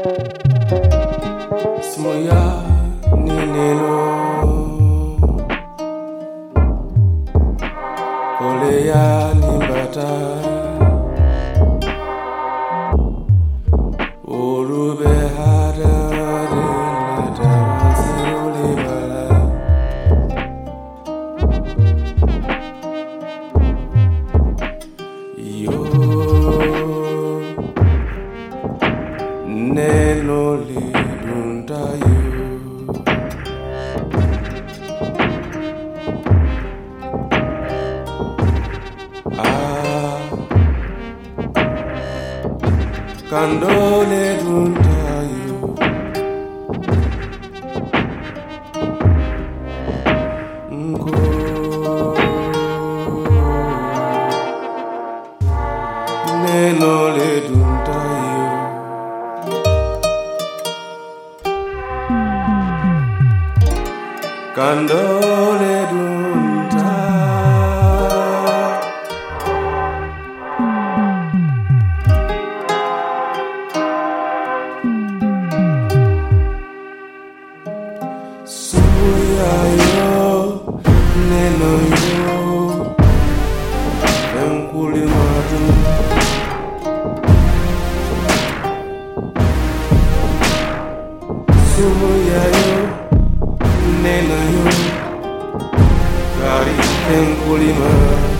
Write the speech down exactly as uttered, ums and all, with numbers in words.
Smoya ni neno Koleya ni bata Urube hada nada zirule bala Yo Neno li dunta yo Ah Kandole dunta yo Ngo Neno li dunta yo Kandole dunta Suya yo neno yo Enkuli madu Suya yo neno yo Kari enkuli madu